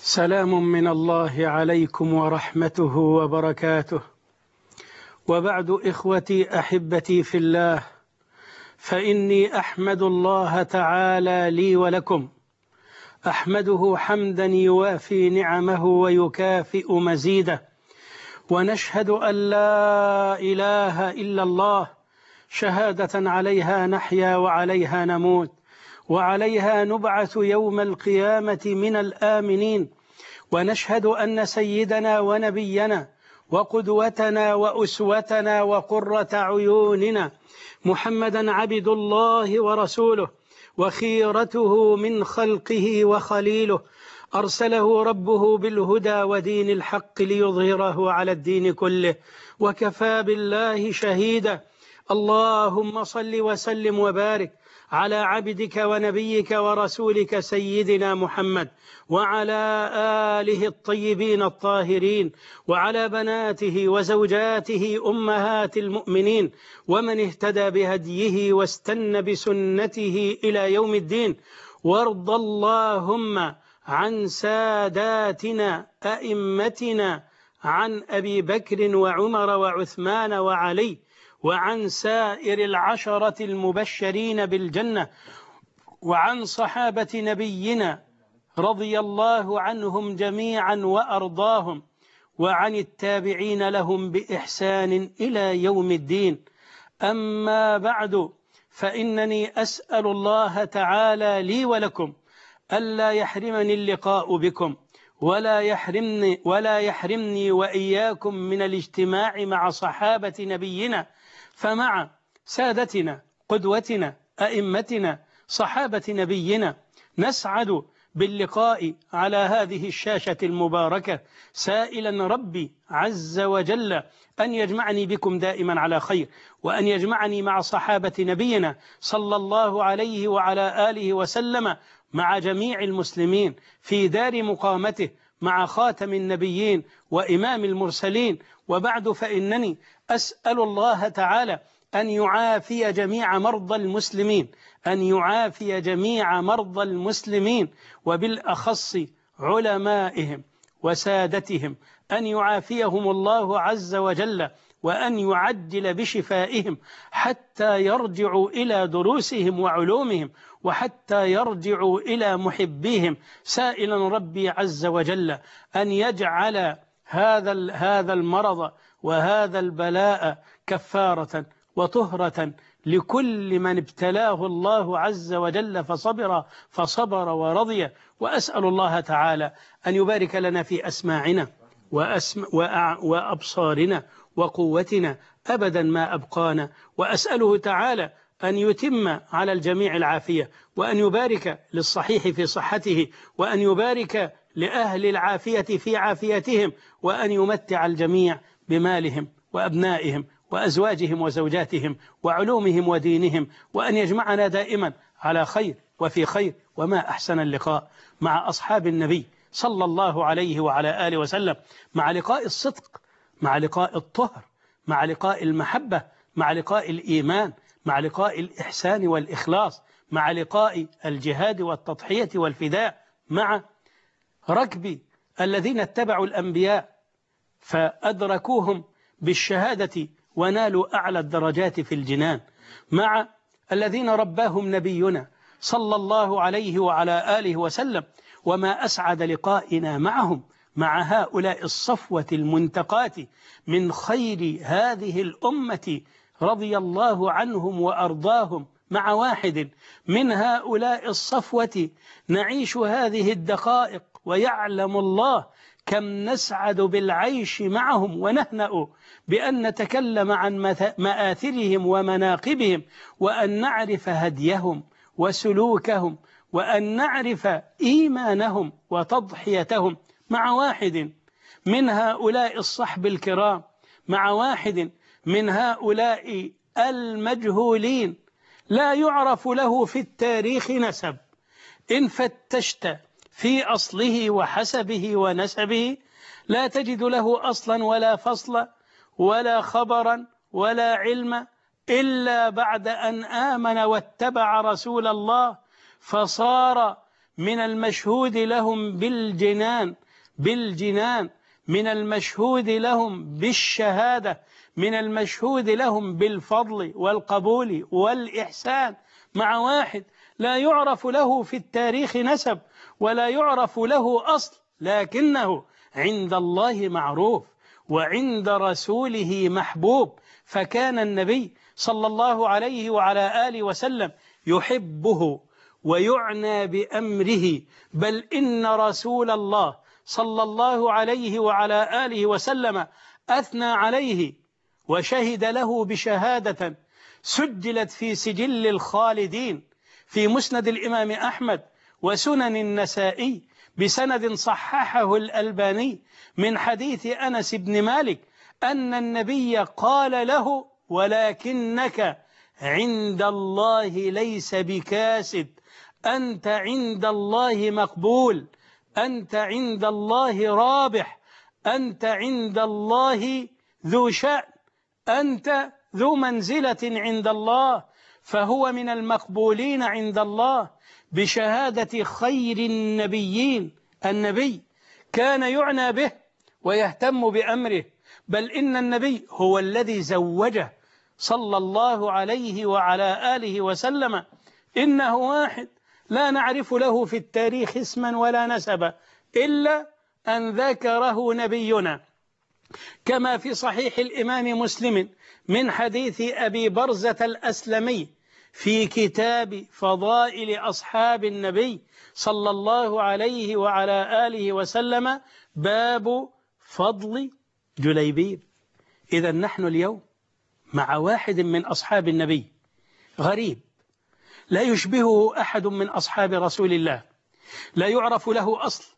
سلام من الله عليكم ورحمته وبركاته. وبعد إخوتي أحبتي في الله، فإني أحمد الله تعالى لي ولكم، أحمده حمدا يوافي نعمه ويكافئ مزيده، ونشهد أن لا إله إلا الله شهادة عليها نحيا وعليها نموت وعليها نبعث يوم القيامة من الآمنين. ونشهد أن سيدنا ونبينا وقدوتنا وأسوتنا وقرة عيوننا محمدا عبد الله ورسوله وخيرته من خلقه وخليله، أرسله ربه بالهدى ودين الحق ليظهره على الدين كله، وكفى بالله شهيدا. اللهم صل وسلم وبارك على عبدك ونبيك ورسولك سيدنا محمد، وعلى آله الطيبين الطاهرين، وعلى بناته وزوجاته أمهات المؤمنين، ومن اهتدى بهديه واستنى بسنته إلى يوم الدين. وارض اللهم عن ساداتنا أئمتنا، عن أبي بكر وعمر وعثمان وعلي، وعن سائر العشرة المبشرين بالجنة، وعن صحابة نبينا رضي الله عنهم جميعا وأرضاهم، وعن التابعين لهم بإحسان إلى يوم الدين. أما بعد، فإنني أسأل الله تعالى لي ولكم ألا يحرمني اللقاء بكم، ولا يحرمني وإياكم من الاجتماع مع صحابة نبينا، فمع سادتنا قدوتنا أئمتنا صحابة نبينا نسعد باللقاء على هذه الشاشة المباركة، سائلا ربي عز وجل أن يجمعني بكم دائما على خير، وأن يجمعني مع صحابة نبينا صلى الله عليه وعلى آله وسلم مع جميع المسلمين في دار مقامته مع خاتم النبيين وإمام المرسلين. وبعد، فإنني أسأل الله تعالى أن يعافي جميع مرضى المسلمين، أن يعافي جميع مرضى المسلمين، وبالأخص علمائهم وسادتهم، أن يعافيهم الله عز وجل، وأن يعجل بشفائهم حتى يرجعوا إلى دروسهم وعلومهم، وحتى يرجعوا إلى محبيهم، سائلا ربي عز وجل أن يجعل هذا المرض وهذا البلاء كفارة وطهرة لكل من ابتلاه الله عز وجل فصبر ورضي. وأسأل الله تعالى أن يبارك لنا في أسماعنا وأبصارنا وقوتنا أبدا ما أبقانا، وأسأله تعالى أن يتم على الجميع العافية، وأن يبارك للصحيح في صحته، وأن يبارك لأهل العافية في عافيتهم، وأن يمتع الجميع بمالهم وأبنائهم وأزواجهم وزوجاتهم وعلومهم ودينهم، وأن يجمعنا دائما على خير وفي خير. وما أحسن اللقاء مع أصحاب النبي صلى الله عليه وعلى آله وسلم، مع لقاء الصدق، مع لقاء الطهر، مع لقاء المحبة، مع لقاء الإيمان، مع لقاء الإحسان والإخلاص، مع لقاء الجهاد والتضحية والفداء، مع ركب الذين اتبعوا الأنبياء فأدركوهم بالشهادة ونالوا أعلى الدرجات في الجنان، مع الذين رباهم نبينا صلى الله عليه وعلى آله وسلم. وما أسعد لقائنا معهم، مع هؤلاء الصفوة المنتقات من خير هذه الأمة رضي الله عنهم وأرضاهم. مع واحد من هؤلاء الصفوة نعيش هذه الدقائق، ويعلم الله كم نسعد بالعيش معهم ونهنأ بأن نتكلم عن مآثرهم ومناقبهم، وأن نعرف هديهم وسلوكهم، وأن نعرف إيمانهم وتضحيتهم. مع واحد من هؤلاء الصحب الكرام، مع واحد من هؤلاء المجهولين لا يعرف له في التاريخ نسب، إن فتشت في أصله وحسبه ونسبه لا تجد له أصلا ولا فصلا ولا خبرا ولا علم، إلا بعد أن آمن واتبع رسول الله، فصار من المشهود لهم بالجنان، من المشهود لهم بالشهادة، من المشهود لهم بالفضل والقبول والإحسان، مع واحد لا يعرف له في التاريخ نسب ولا يعرف له أصل، لكنه عند الله معروف وعند رسوله محبوب. فكان النبي صلى الله عليه وعلى آله وسلم يحبه ويعنى بأمره، بل إن رسول الله صلى الله عليه وعلى آله وسلم أثنى عليه وشهد له بشهادة سجلت في سجل الخالدين في مسند الإمام أحمد وسنن النسائي بسند صححه الألباني من حديث أنس بن مالك أن النبي قال له: ولكنك عند الله ليس بكاسد، أنت عند الله مقبول، أنت عند الله رابح، أنت عند الله ذو شأن، أنت ذو منزلة عند الله، فهو من المقبولين عند الله بشهادة خير النبيين. النبي كان يعنى به ويهتم بأمره، بل إن النبي هو الذي زوجه صلى الله عليه وعلى آله وسلم. إنه واحد لا نعرف له في التاريخ اسما ولا نسبا إلا أن ذكره نبينا، كما في صحيح الإمام مسلم من حديث أبي برزة الأسلمي في كتاب فضائل أصحاب النبي صلى الله عليه وعلى آله وسلم، باب فضل جليبيب. إذا نحن اليوم مع واحد من أصحاب النبي غريب لا يشبهه أحد من أصحاب رسول الله، لا يعرف له أصل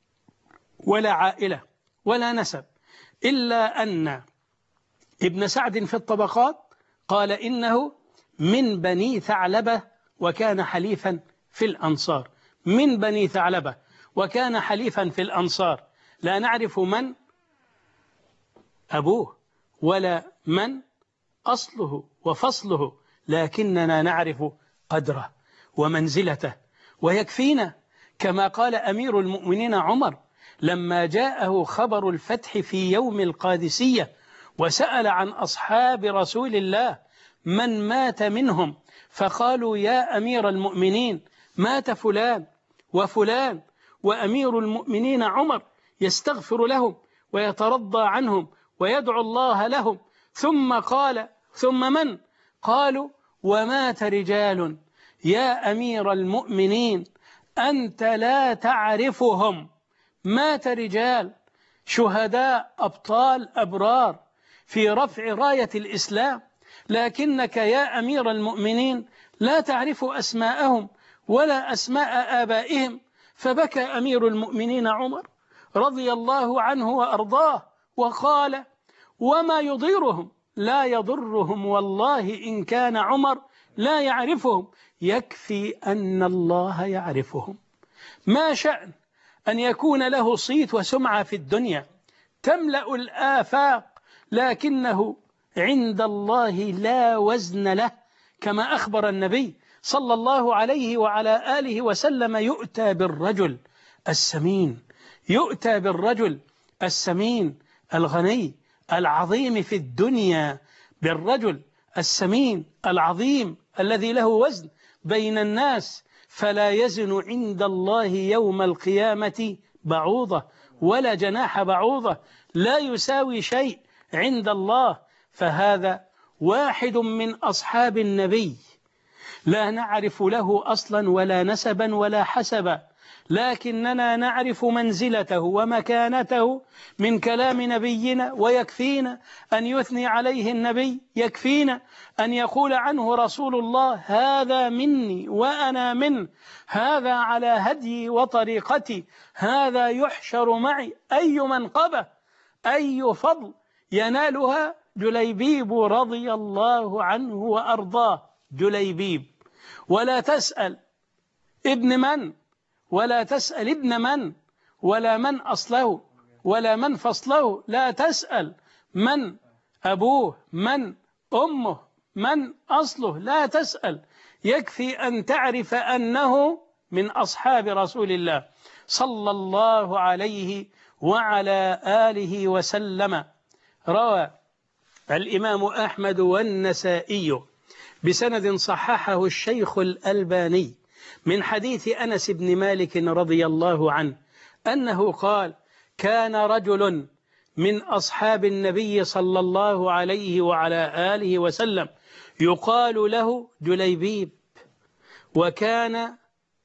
ولا عائلة ولا نسب، إلا أن ابن سعد في الطبقات قال إنه من بني ثعلبة وكان حليفا في الأنصار، من بني ثعلبة وكان حليفا في الأنصار. لا نعرف من أبوه ولا من أصله وفصله، لكننا نعرف قدره ومنزلته. ويكفينا كما قال أمير المؤمنين عمر لما جاءه خبر الفتح في يوم القادسية وسأل عن أصحاب رسول الله من مات منهم، فقالوا: يا أمير المؤمنين مات فلان وفلان. وأمير المؤمنين عمر يستغفر لهم ويترضى عنهم ويدعو الله لهم، ثم قال: ثم من؟ قالوا: ومات رجال يا أمير المؤمنين أنت لا تعرفهم، مات رجال شهداء أبطال أبرار في رفع راية الإسلام، لكنك يا أمير المؤمنين لا تعرف أسماءهم ولا أسماء آبائهم. فبكى أمير المؤمنين عمر رضي الله عنه وأرضاه وقال: وما يضيرهم؟ لا يضرهم والله إن كان عمر لا يعرفهم، يكفي أن الله يعرفهم. ما شأن أن يكون له صيت وسمعة في الدنيا تملأ الآفاق، لكنه عند الله لا وزن له، كما أخبر النبي صلى الله عليه وعلى آله وسلم: يؤتى بالرجل السمين، يؤتى بالرجل السمين الغني العظيم في الدنيا، بالرجل السمين العظيم الذي له وزن بين الناس، فلا يزن عند الله يوم القيامة بعوضة ولا جناح بعوضة، لا يساوي شيء عند الله. فهذا واحد من أصحاب النبي لا نعرف له أصلا ولا نسبا ولا حسبا، لكننا نعرف منزلته ومكانته من كلام نبينا، ويكفينا أن يثني عليه النبي، يكفينا أن يقول عنه رسول الله: هذا مني وأنا منه، هذا على هدي وطريقتي، هذا يحشر معي. أي منقبة أي فضل ينالها جليبيب رضي الله عنه وأرضاه. جليبيب، ولا تسأل ابن من، ولا تسأل ابن من، ولا من أصله ولا من فصله، لا تسأل من أبوه من أمه من أصله، لا تسأل، يكفي أن تعرف أنه من أصحاب رسول الله صلى الله عليه وعلى آله وسلم. روى الإمام أحمد والنسائي بسند صححه الشيخ الألباني من حديث أنس بن مالك رضي الله عنه أنه قال: كان رجل من أصحاب النبي صلى الله عليه وعلى آله وسلم يقال له جليبيب، وكان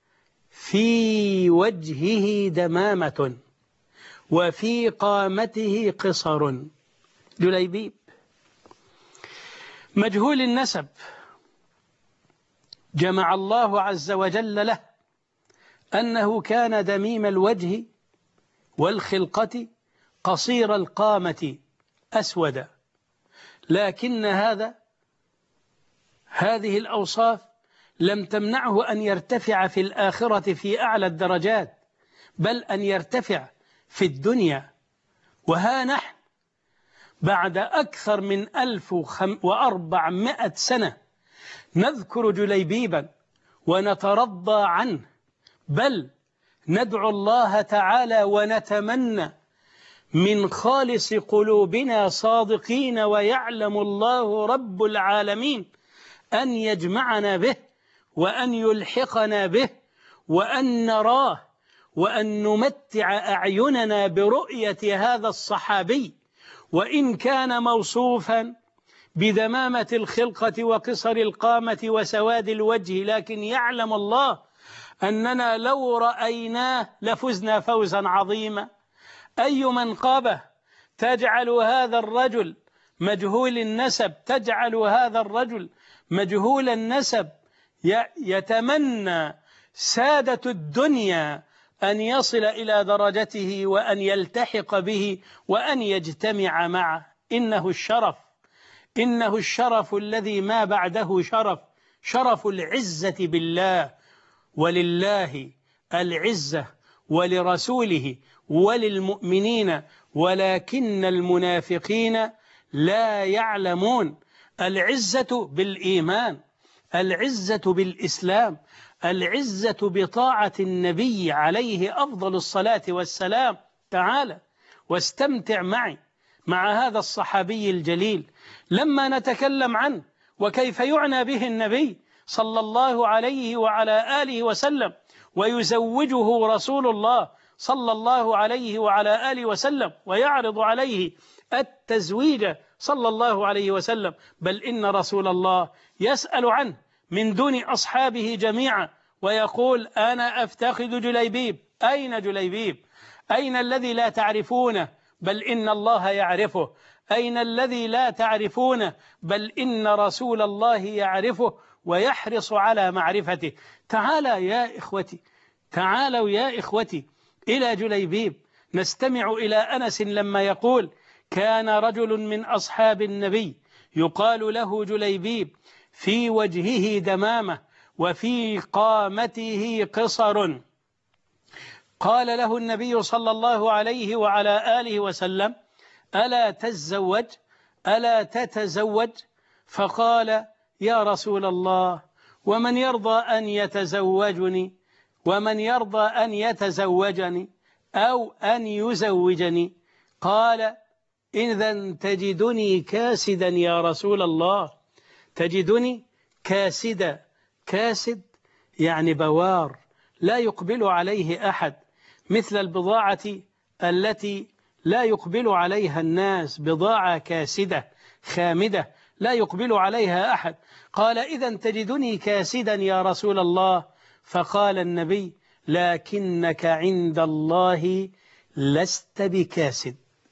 في وجهه دمامة وفي قامته قصر. جليبيب مجهول النسب، جمع الله عز وجل له أنه كان دميم الوجه والخلقة قصير القامة أسود، لكن هذه الأوصاف لم تمنعه أن يرتفع في الآخرة في أعلى الدرجات، بل أن يرتفع في الدنيا. وها نحن بعد أكثر من 1400 سنة نذكر جليبيبا ونترضى عنه، بل ندعو الله تعالى ونتمنى من خالص قلوبنا صادقين، ويعلم الله رب العالمين أن يجمعنا به وأن يلحقنا به وأن نراه وأن نمتع أعيننا برؤية هذا الصحابي، وإن كان موصوفا بدمامة الخلقة وقصر القامة وسواد الوجه، لكن يعلم الله أننا لو رأيناه لفزنا فوزا عظيما. أي منقبة تجعل هذا الرجل مجهول النسب، تجعل هذا الرجل مجهول النسب يتمنى سادة الدنيا أن يصل إلى درجته وأن يلتحق به وأن يجتمع معه. إنه الشرف الذي ما بعده شرف، شرف العزة بالله، ولله العزة ولرسوله وللمؤمنين ولكن المنافقين لا يعلمون. العزة بالإيمان، العزة بالإسلام، العزة بطاعة النبي عليه أفضل الصلاة والسلام. تعالى واستمتع معي مع هذا الصحابي الجليل لما نتكلم عنه وكيف يعنى به النبي صلى الله عليه وعلى آله وسلم، ويزوجه رسول الله صلى الله عليه وعلى آله وسلم، ويعرض عليه التزويج صلى الله عليه وسلم، بل إن رسول الله يسأل عنه من دون أصحابه جميعا ويقول: أنا أفتقد جليبيب. أين جليبيب؟ أين الذي لا تعرفونه بل إن الله يعرفه؟ أين الذي لا تعرفونه بل إن رسول الله يعرفه ويحرص على معرفته؟ تعالى يا إخوتي، تعالوا يا إخوتي إلى جليبيب، نستمع إلى أنس لما يقول: كان رجل من أصحاب النبي يقال له جليبيب، في وجهه دمامة وفي قامته قصر. قال له النبي صلى الله عليه وعلى آله وسلم: ألا تتزوج؟ ألا تتزوج؟ فقال: يا رسول الله، ومن يرضى أن يتزوجني، ومن يرضى أن يتزوجني أو أن يزوجني؟ قال: إذن تجدني كاسدا يا رسول الله، تجدني كاسدا. كاسد يعني بوار لا يقبل عليه أحد، مثل البضاعة التي لا يقبل عليها الناس، بضاعة كاسدة خامدة لا يقبل عليها أحد. قال: إذن تجدني كاسدا يا رسول الله. فقال النبي: لكنك عند الله لست بكاسد.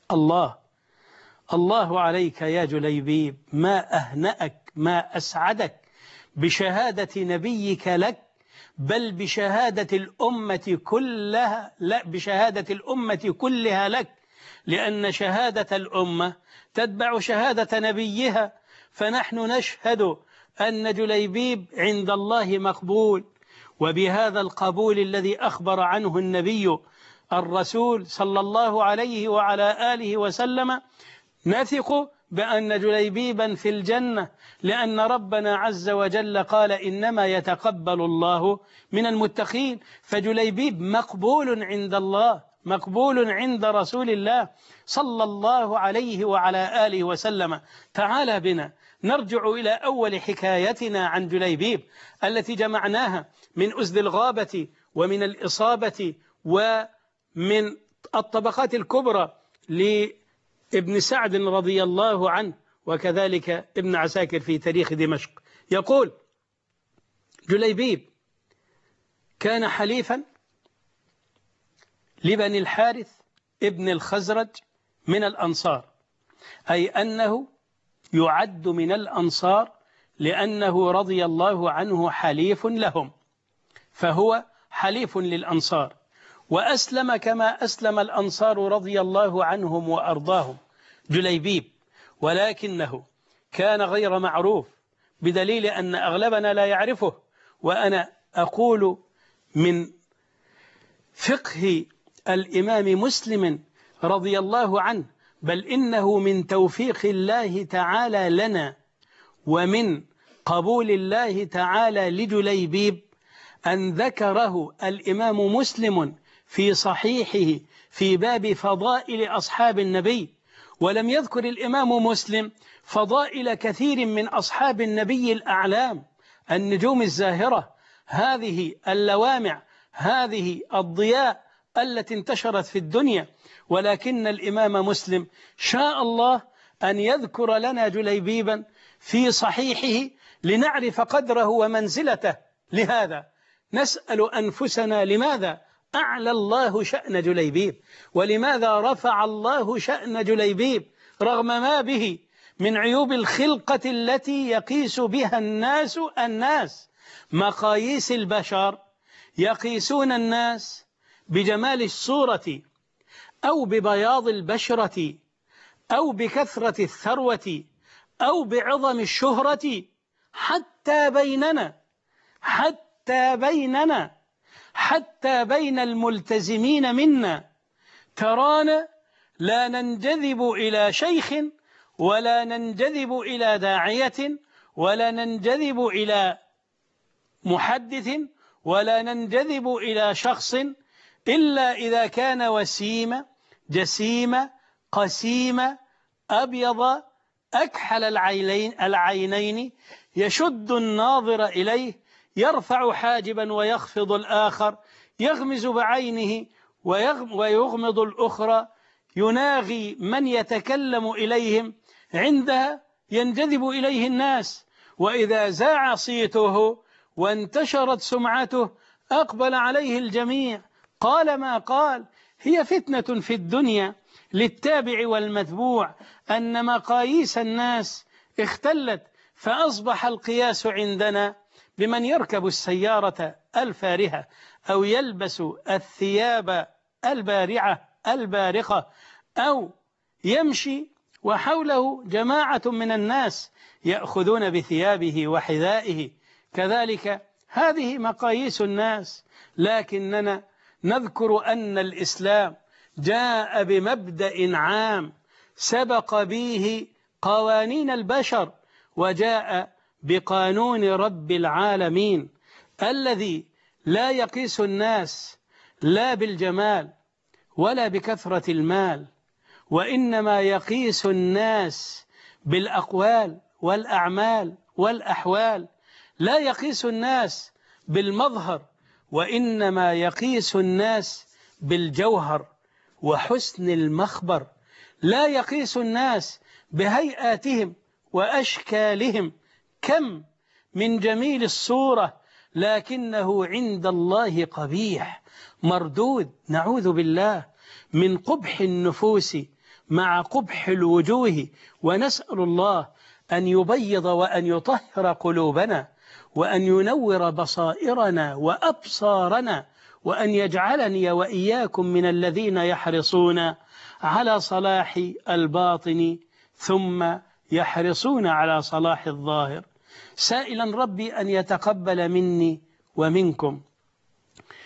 الله عليك يا جليبيب، ما أهنأك، ما أسعدك بشهادة نبيك لك، بل بشهادة الأمة كلها، لا بشهادة الأمة كلها لك، لأن شهادة الأمة تتبع شهادة نبيها. فنحن نشهد أن جليبيب عند الله مقبول، وبهذا القبول الذي أخبر عنه النبي الرسول صلى الله عليه وعلى آله وسلم نثق بأن جليبيبا في الجنة، لأن ربنا عز وجل قال إنما يتقبل الله من المتقين. فجليبيب مقبول عند الله، مقبول عند رسول الله صلى الله عليه وعلى آله وسلم. تعال بنا نرجع إلى أول حكايتنا عن جليبيب التي جمعناها من أسد الغابة ومن الإصابة ومن الطبقات الكبرى لابن سعد رضي الله عنه، وكذلك ابن عساكر في تاريخ دمشق. يقول جليبيب كان حليفا لبني الحارث ابن الخزرج من الأنصار، أي أنه يعد من الأنصار لأنه رضي الله عنه حليف لهم، فهو حليف للأنصار، وأسلم كما أسلم الأنصار رضي الله عنهم وأرضاهم جليبيب، ولكنه كان غير معروف بدليل أن أغلبنا لا يعرفه. وأنا أقول من فقه الإمام مسلم رضي الله عنه، بل إنه من توفيق الله تعالى لنا ومن قبول الله تعالى لجليبيب أن ذكره الإمام مسلم في صحيحه في باب فضائل أصحاب النبي، ولم يذكر الإمام مسلم فضائل كثير من أصحاب النبي الأعلام، النجوم الزاهرة، هذه اللوامع، هذه الضياء التي انتشرت في الدنيا. ولكن الإمام مسلم شاء الله أن يذكر لنا جليبيبا في صحيحه لنعرف قدره ومنزلته. لهذا نسأل أنفسنا لماذا أعلى الله شأن جليبيب، ولماذا رفع الله شأن جليبيب رغم ما به من عيوب الخلقة التي يقيس بها الناس مقاييس البشر. يقيسون الناس بجمال الصورة أو ببياض البشرة أو بكثرة الثروة أو بعظم الشهرة، حتى بين الملتزمين منا ترانا لا ننجذب إلى شيخ ولا ننجذب إلى داعية ولا ننجذب إلى محدث ولا ننجذب إلى شخص إلا إذا كان وسيم جسيم قسيم أبيض أكحل العينين يشد الناظر إليه، يرفع حاجبا ويخفض الآخر، يغمز بعينه ويغمض الأخرى، يناغي من يتكلم إليهم، عندها ينجذب إليه الناس. وإذا زاع صيته وانتشرت سمعته أقبل عليه الجميع. قال ما قال: هي فتنة في الدنيا للتابع والمتبوع أن مقاييس الناس اختلت، فأصبح القياس عندنا بمن يركب السيارة الفارهة أو يلبس الثياب البارعة البارقة أو يمشي وحوله جماعة من الناس يأخذون بثيابه وحذائه، كذلك هذه مقاييس الناس. لكننا نذكر أن الإسلام جاء بمبدأ عام سبق به قوانين البشر، وجاء بقانون رب العالمين الذي لا يقيس الناس لا بالجمال ولا بكثرة المال، وإنما يقيس الناس بالأقوال والأعمال والأحوال. لا يقيس الناس بالمظهر، وإنما يقيس الناس بالجوهر وحسن المخبر. لا يقيس الناس بهيئاتهم وأشكالهم، كم من جميل الصورة لكنه عند الله قبيح مردود، نعوذ بالله من قبح النفوس مع قبح الوجوه. ونسأل الله أن يبيض وأن يطهر قلوبنا وأن ينور بصائرنا وأبصارنا، وأن يجعلني وإياكم من الذين يحرصون على صلاح الباطن ثم يحرصون على صلاح الظاهر، سائلا ربي أن يتقبل مني ومنكم.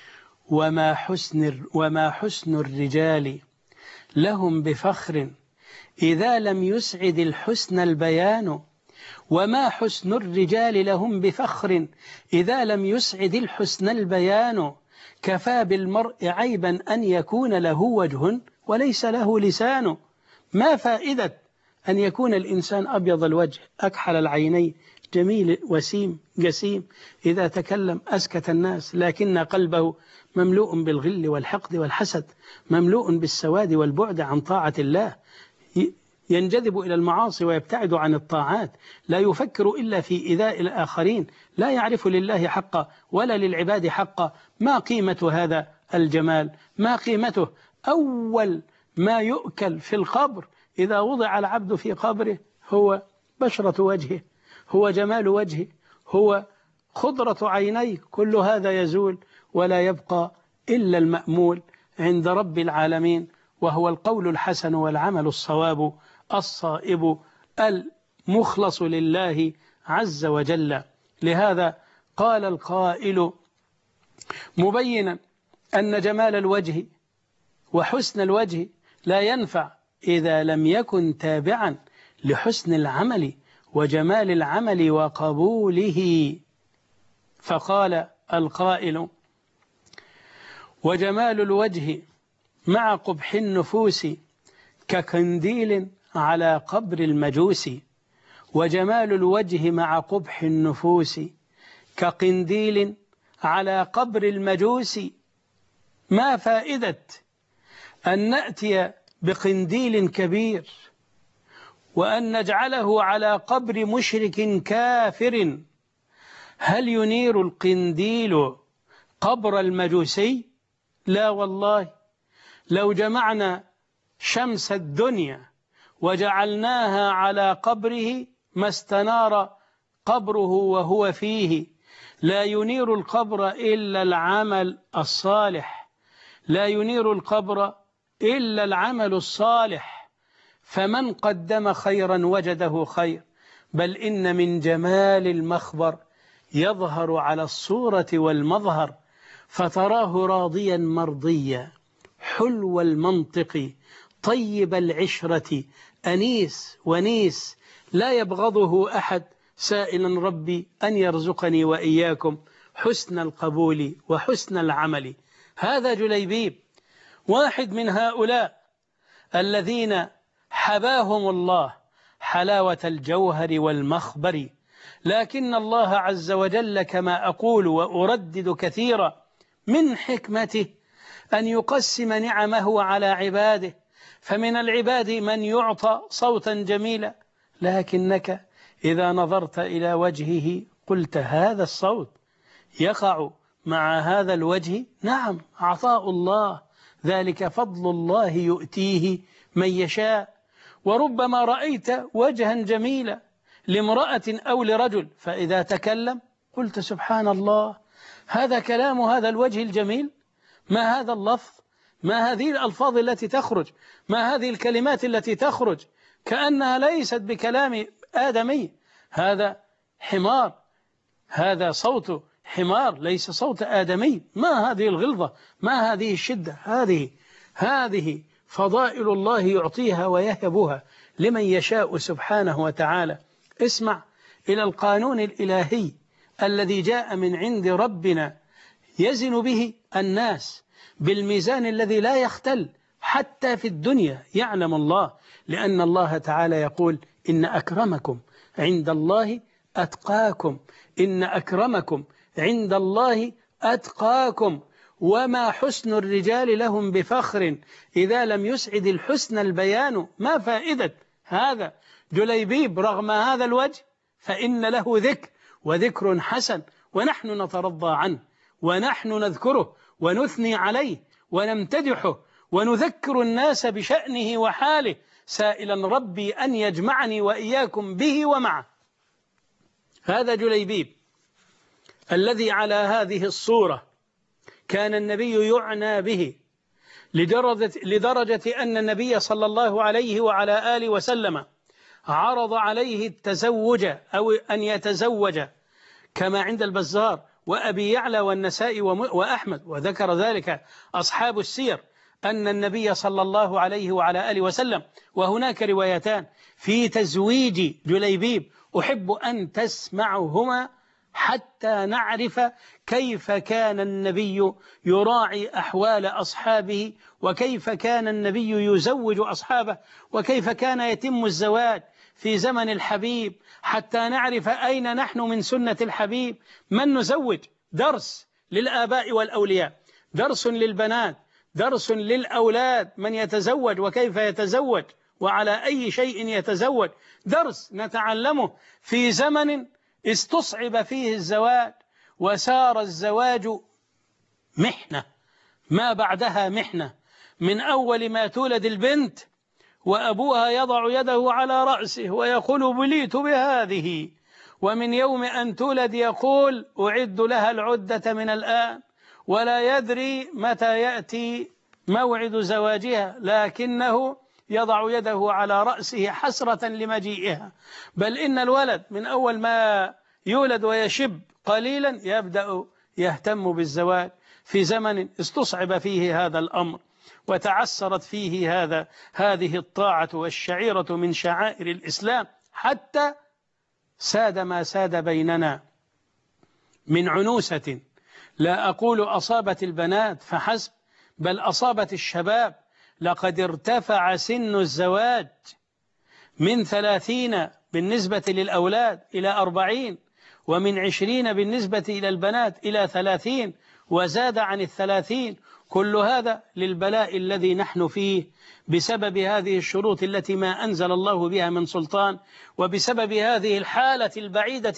وما حسن الرجال لهم بفخر إذا لم يسعد الحسن البيان، وما حسن الرجال لهم بفخر إذا لم يسعد الحسن البيان، كفى بالمرء عيبا أن يكون له وجه وليس له لسان. ما فائدة أن يكون الإنسان أبيض الوجه أكحل العينين جميل وسيم جسيم، إذا تكلم أسكت الناس، لكن قلبه مملوء بالغل والحقد والحسد، مملوء بالسواد والبعد عن طاعة الله، ينجذب إلى المعاصي ويبتعد عن الطاعات، لا يفكر إلا في إيذاء الآخرين، لا يعرف لله حقا ولا للعباد حقا. ما قيمة هذا الجمال؟ ما قيمته؟ أول ما يؤكل في القبر إذا وضع العبد في قبره هو بشرة وجهه، هو جمال وجهه، هو خضرة عينيه، كل هذا يزول ولا يبقى إلا المأمول عند رب العالمين، وهو القول الحسن والعمل الصواب الصائب المخلص لله عز وجل. لهذا قال القائل مبينا أن جمال الوجه وحسن الوجه لا ينفع إذا لم يكن تابعا لحسن العمل وجمال العمل وقبوله. فقال القائل وجمال الوجه مع قبح النفوس كقنديل على قبر المجوس. وجمال الوجه مع قبح النفوس كقنديل على قبر المجوس. ما فائدة أن نأتي بقنديل كبير وأن نجعله على قبر مشرك كافر؟ هل ينير القنديل قبر المجوسي؟ لا والله. لو جمعنا شمس الدنيا وجعلناها على قبره ما استنار قبره وهو فيه. لا ينير القبر إلا العمل الصالح، لا ينير القبر إلا العمل الصالح. فمن قدم خيرا وجده خير، بل إن من جمال المخبر يظهر على الصورة والمظهر، فتراه راضيا مرضيا حلو المنطق طيب العشرة أنيس ونيس، لا يبغضه أحد، سائلا ربي أن يرزقني وإياكم حسن القبول وحسن العمل. هذا جليبيب، واحد من هؤلاء الذين حباهم الله حلاوة الجوهر والمخبر، لكن الله عز وجل كما أقول وأردد كثيرا من حكمته أن يقسم نعمه على عباده، فمن العباد من يعطى صوتا جميلا، لكنك إذا نظرت إلى وجهه قلت هذا الصوت يقع مع هذا الوجه. نعم، عطاء الله، ذلك فضل الله يؤتيه من يشاء. وربما رأيت وجها جميلا لامرأة أو لرجل، فإذا تكلم قلت سبحان الله، هذا كلام هذا الوجه الجميل، ما هذا اللفظ، ما هذه الألفاظ التي تخرج، ما هذه الكلمات التي تخرج، كأنها ليست بكلام آدمي، هذا حمار، هذا صوت حمار ليس صوت آدمي. ما هذه الغلظة، ما هذه الشدة، هذه فضائل الله يعطيها ويهبها لمن يشاء سبحانه وتعالى. اسمع إلى القانون الإلهي الذي جاء من عند ربنا يزن به الناس بالميزان الذي لا يختل حتى في الدنيا، يعلم الله، لأن الله تعالى يقول إن أكرمكم عند الله أتقاكم، إن أكرمكم عند الله أتقاكم. وما حسن الرجال لهم بفخر إذا لم يسعد الحسن البيان. ما فائدة هذا جليبيب رغم هذا الوجه؟ فإن له ذكر وذكر حسن، ونحن نترضى عنه، ونحن نذكره ونثني عليه ونمتدحه ونذكر الناس بشأنه وحاله، سائلا ربي أن يجمعني وإياكم به ومعه. هذا جليبيب الذي على هذه الصورة كان النبي يعنى به لدرجة أن النبي صلى الله عليه وعلى آله وسلم عرض عليه التزوج أو أن يتزوج، كما عند البزار وأبي يعلى والنسائي وأحمد، وذكر ذلك أصحاب السير، أن النبي صلى الله عليه وعلى آله وسلم، وهناك روايتان في تزويج جليبيب أحب أن تسمعهما حتى نعرف كيف كان النبي يراعي أحوال أصحابه، وكيف كان النبي يزوج أصحابه، وكيف كان يتم الزواج في زمن الحبيب، حتى نعرف أين نحن من سنة الحبيب. من نزوج؟ درس للآباء والأولياء، درس للبنات، درس للأولاد، من يتزوج وكيف يتزوج وعلى أي شيء يتزوج، درس نتعلمه في زمن استصعب فيه الزواج، وسار الزواج محنة ما بعدها محنة، من أول ما تولد البنت وأبوها يضع يده على رأسه ويقول بليت بهذه، ومن يوم أن تولد يقول أعد لها العدة من الآن، ولا يدري متى يأتي موعد زواجها، لكنه يضع يده على رأسه حسرة لمجيئها. بل إن الولد من أول ما يولد ويشب قليلا يبدأ يهتم بالزواج في زمن استصعب فيه هذا الأمر، وتعسرت فيه هذه الطاعة والشعيرة من شعائر الإسلام، حتى ساد ما ساد بيننا من عنوسة، لا أقول أصابت البنات فحسب، بل أصابت الشباب. لقد ارتفع سن الزواج من 30 بالنسبة للأولاد إلى 40، ومن 20 بالنسبة إلى البنات إلى 30، وزاد عن 30. كل هذا للبلاء الذي نحن فيه بسبب هذه الشروط التي ما أنزل الله بها من سلطان، وبسبب هذه الحالة البعيدة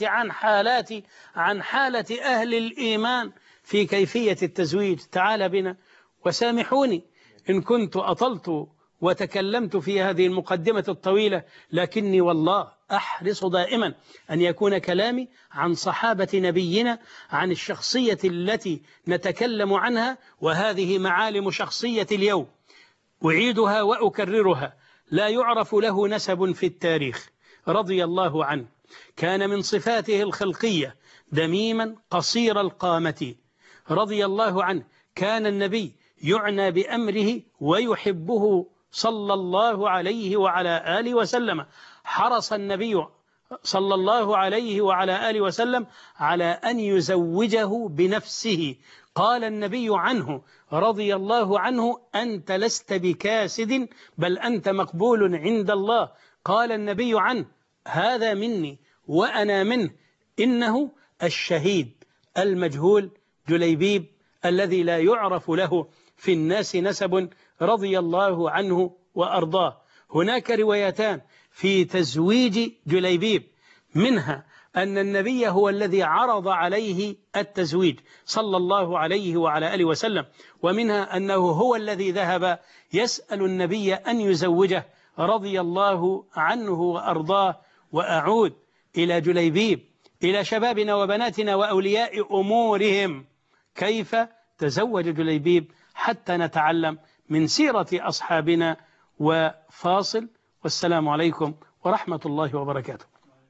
عن حالة أهل الإيمان في كيفية التزويج. تعال بنا، وسامحوني إن كنت أطلت وتكلمت في هذه المقدمة الطويلة، لكني والله أحرص دائما أن يكون كلامي عن صحابة نبينا، عن الشخصية التي نتكلم عنها، وهذه معالم شخصية اليوم أعيدها وأكررها. لا يعرف له نسب في التاريخ، رضي الله عنه، كان من صفاته الخلقية دميما قصير القامة، رضي الله عنه. كان النبي يعنى بأمره ويحبه صلى الله عليه وعلى آله وسلم. حرص النبي صلى الله عليه وعلى آله وسلم على أن يزوجه بنفسه. قال النبي عنه رضي الله عنه: أنت لست بكاسد بل أنت مقبول عند الله. قال النبي عنه: هذا مني وأنا منه، إنه الشهيد المجهول جليبيب الذي لا يعرف له في الناس نسب، رضي الله عنه وأرضاه. هناك روايتان في تزويج جليبيب، منها أن النبي هو الذي عرض عليه التزويج صلى الله عليه وعلى آله وسلم، ومنها أنه هو الذي ذهب يسأل النبي أن يزوجه، رضي الله عنه وأرضاه. وأعود إلى جليبيب، إلى شبابنا وبناتنا وأولياء أمورهم، كيف تزوج جليبيب حتى نتعلم من سيرة أصحابنا. وفاصل، والسلام عليكم ورحمة الله وبركاته.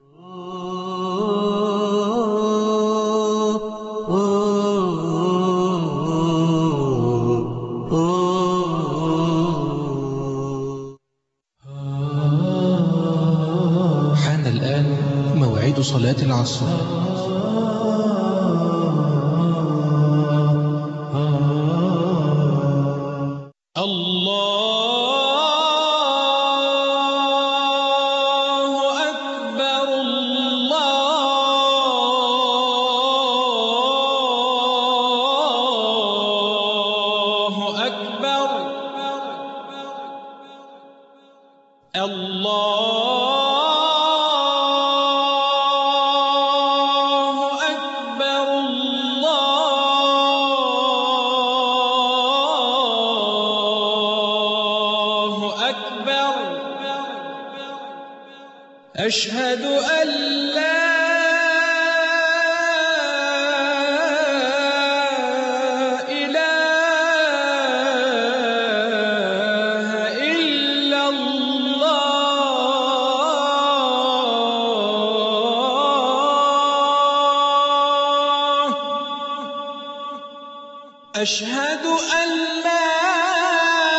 حان الآن موعد صلاة العصر. أشهد أن لا إله إلا الله. أشهد أن لا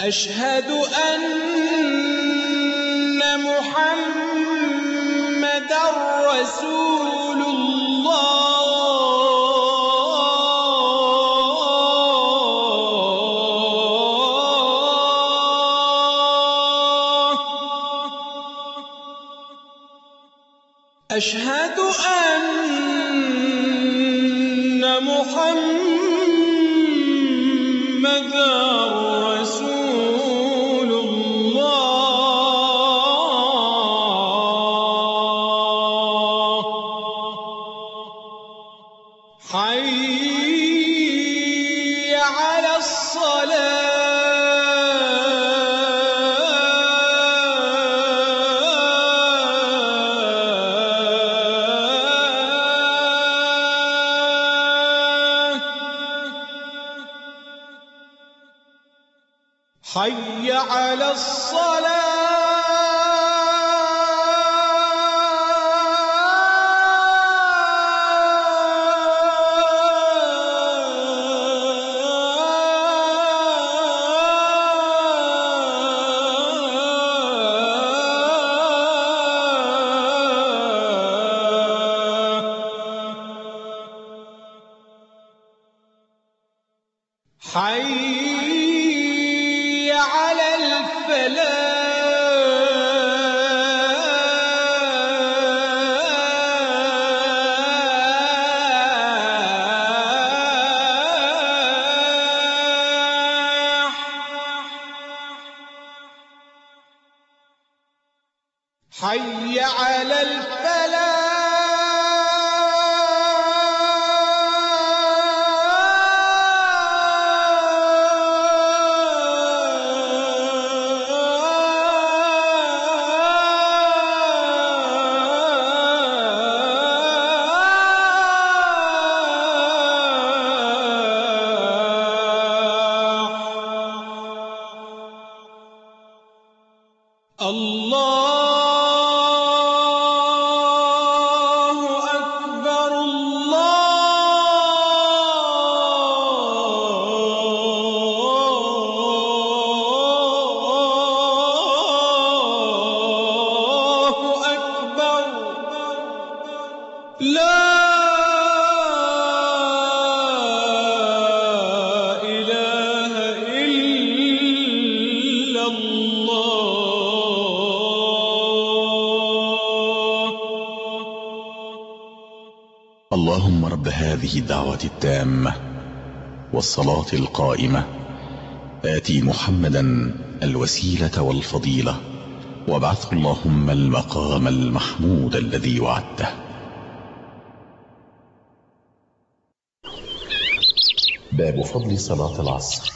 أشهد أن محمدًا رسول الله. أشهد أن محمدًا رسول الله. حي على الصلاة. حي على الصلاة. حي على الفلاح. حي على الفلاح. الله أكبر. الله أكبر. لا إله إلا الله. اللهم رب هذه الدعوة التامة والصلاة القائمة آتي محمدا الوسيلة والفضيلة وابعثه اللهم المقام المحمود الذي وعدته. باب فضل صلاة العصر.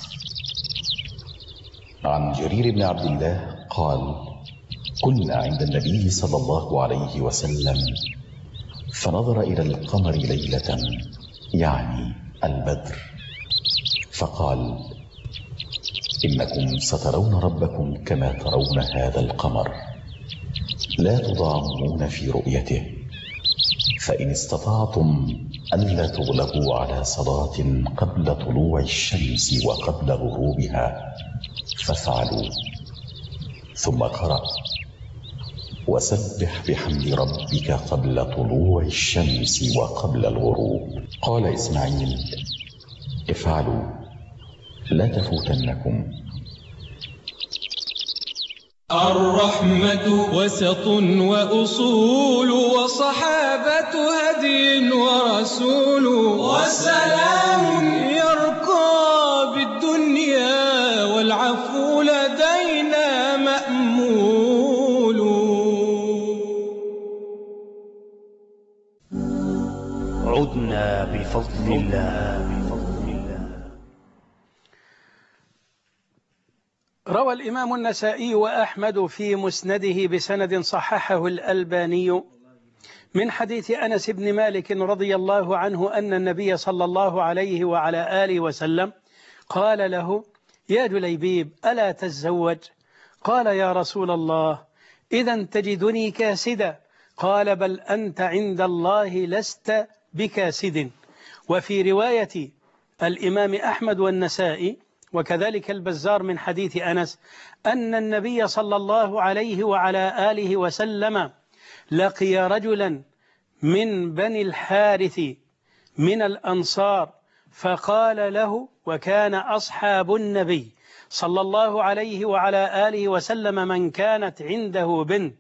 عن جرير بن عبد الله قال: كنا عند النبي صلى الله عليه وسلم فنظر إلى القمر ليلة، يعني البدر، فقال: إنكم سترون ربكم كما ترون هذا القمر، لا تضامون في رؤيته، فإن استطعتم ألا تغلبوا على صلاة قبل طلوع الشمس وقبل غروبها فافعلوا. ثم قرأ: وسبح بحمد ربك قبل طلوع الشمس وقبل الغروب. قال إسماعيل: افعلوا لا تفوتنكم. الرحمة وسط وأصول، وصحابة هدي ورسول، وسلام يرقى بالدنيا، والعفو لدينا مأمول. عدنا بفضل الله. روى الإمام النسائي وأحمد في مسنده بسند صححه الألباني من حديث أنس بن مالك رضي الله عنه أن النبي صلى الله عليه وعلى آله وسلم قال له: يا جليبيب ألا تتزوج؟ قال: يا رسول الله إذا تجدني كاسدا. قال: بل أنت عند الله لست بكاسد. وفي رواية الإمام أحمد والنسائي وكذلك البزار من حديث أنس أن النبي صلى الله عليه وعلى آله وسلم لقي رجلا من بني الحارث من الأنصار فقال له، وكان أصحاب النبي صلى الله عليه وعلى آله وسلم من كانت عنده بنت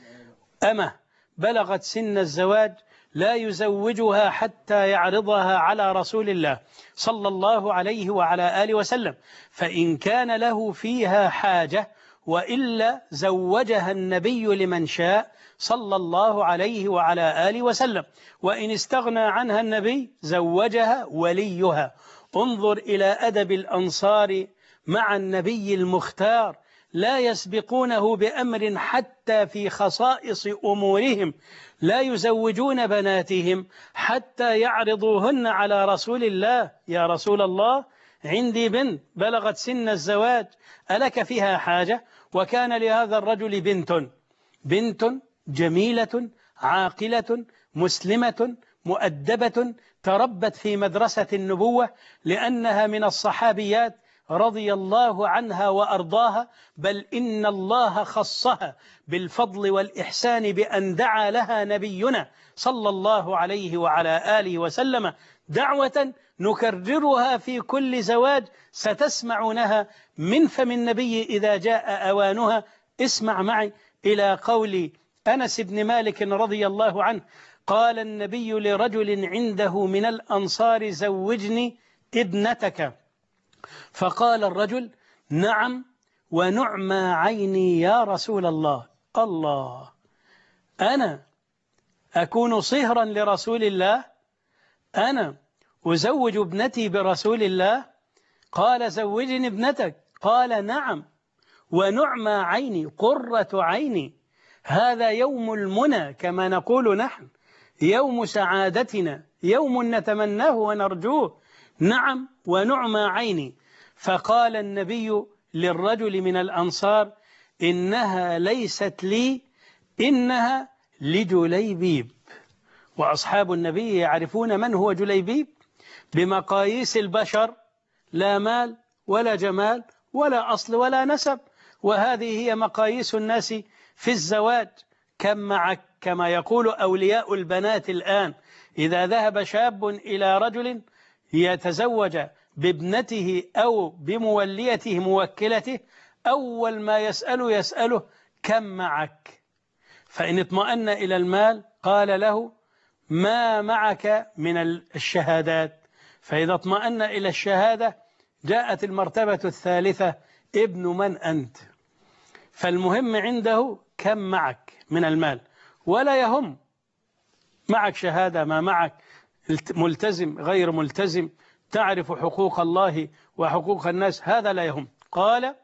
أمه بلغت سن الزواج لا يزوجها حتى يعرضها على رسول الله صلى الله عليه وعلى آله وسلم، فإن كان له فيها حاجة وإلا زوجها النبي لمن شاء صلى الله عليه وعلى آله وسلم، وإن استغنى عنها النبي زوجها وليها. انظر إلى أدب الأنصار مع النبي المختار، لا يسبقونه بأمر حتى في خصائص أمورهم، لا يزوجون بناتهم حتى يعرضوهن على رسول الله: يا رسول الله عندي بنت بلغت سن الزواج ألك فيها حاجة؟ وكان لهذا الرجل بنت جميلة عاقلة مسلمة مؤدبة تربت في مدرسة النبوة، لأنها من الصحابيات رضي الله عنها وأرضاها، بل إن الله خصها بالفضل والإحسان بأن دعا لها نبينا صلى الله عليه وعلى آله وسلم دعوة نكررها في كل زواج ستسمعونها من فم النبي إذا جاء أوانها. اسمع معي إلى قول أنس بن مالك رضي الله عنه: قال النبي لرجل عنده من الأنصار: زوجني ابنتك. فقال الرجل: نعم ونعمى عيني يا رسول الله. الله، أنا أكون صهرا لرسول الله؟ أنا أزوج ابنتي برسول الله؟ قال: زوجني ابنتك. قال: نعم ونعمى عيني، قرة عيني، هذا يوم المنى كما نقول نحن، يوم سعادتنا، يوم نتمناه ونرجوه، نعم ونعمى عيني. فقال النبي للرجل من الأنصار: إنها ليست لي، إنها لجليبيب. وأصحاب النبي يعرفون من هو جليبيب بمقاييس البشر، لا مال ولا جمال ولا أصل ولا نسب، وهذه هي مقاييس الناس في الزواج. كم معك، كما يقول أولياء البنات الآن، إذا ذهب شاب إلى رجل يتزوج بابنته أو بموليته موكلته، أول ما يسأله: كم معك؟ فإن اطمأن إلى المال قال له: ما معك من الشهادات؟ فإذا اطمأن إلى الشهادة جاءت المرتبة الثالثة: ابن من أنت؟ فالمهم عنده كم معك من المال، ولا يهم معك شهادة ما معك، ملتزم غير ملتزم، تعرف حقوق الله وحقوق الناس، هذا لا يهم. قال: